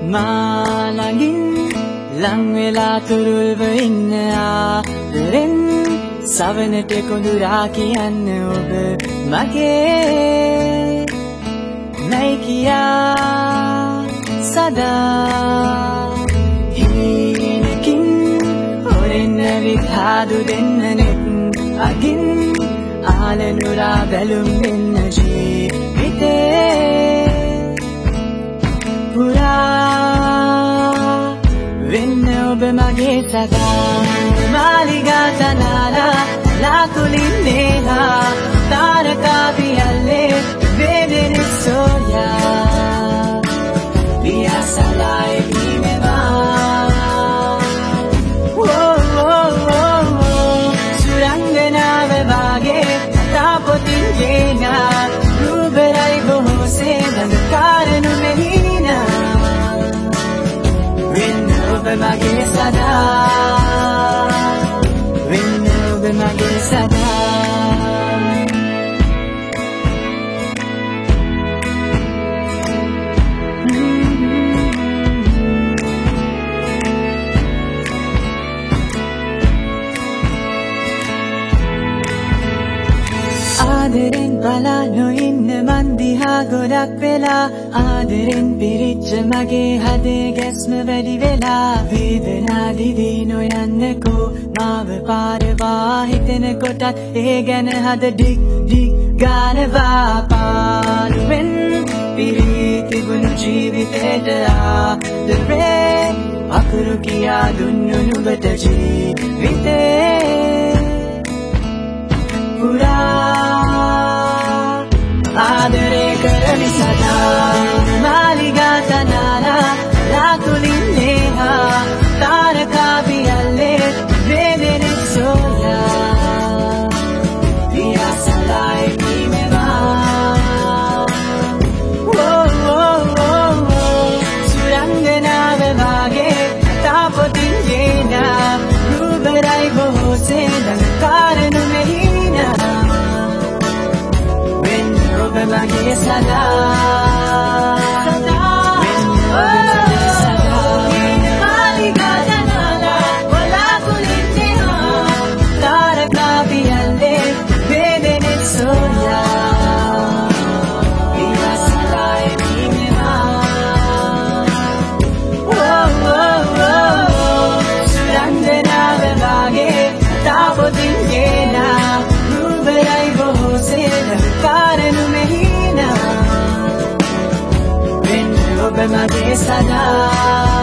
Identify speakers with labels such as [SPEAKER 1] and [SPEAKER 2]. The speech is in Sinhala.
[SPEAKER 1] මාළඟින් ලං වෙලා තුරුල්ව ඉන්න ආදරෙන් සවනට කොඳුරා කියන්න ඔබ මගේ නැයි කියා සදා හීනකින් හොරෙන්න විකාදු දෙන්න නෙත් අගින් ආලනුරා බැලුම් දෙන්න ජීවිතේ පුරා වෙන්න ඔබ මගේ සදා මාලිගා තනාලා ලාකුලින් නේලා තාරකා පියල්ලේ වේදෙන සෝයා පියාසලායි බිමෙවා සුරංගනාව වාගේ තාපොතින් ගේනා රුබරයි බොහෝසේ දඟකාරනු මෙහිනා වෙන්න ඔබ මගේ සදා වෙන්න ඔබ මගේ සදා ආදරෙන් බලා නොඉන්න මන් දිහා ගොඩක් වෙලා ආදරෙන් පිරිච්ච මගේ හදේ ගැස්ම වැඩි වෙලා වේදනා දිදී නොයන්නකෝ මාව පාරවා හිතෙන කොටත් ඒ ගැන හද ඩික් ඩික් ගානවා පාළුවෙන් පිරී තිබුණු ජීවිතේට ආදරේ අකුරු කියා දුන්නු නුඹට ජීවිතේ පුරා ආදරේ කරමි සදා මාලිගා තනාලා ලාකුලින් නේහා තාරකා පියල්ලේ වේදෙන සෝයා පියාසලායි බිමෙවා සුරංගනාව වාගේ තාපොතින් ගේනා රුබරයි බොහෝසේ දඟකාරනු මෙහිනා වෙන්න ඔබ මගේ සදා මාලිගා තනාලා ලාකුලින් නේහා තාරකා පියල්ලේ වේදෙන සෝයා පියාසලායි බිමෙවා සුරංගනාව වාගේ තාපොතින් ගේනා රුබරයි බොහෝසේ දඟකාරනු මෙහිනා වෙන්න ඔබ මගේ සදා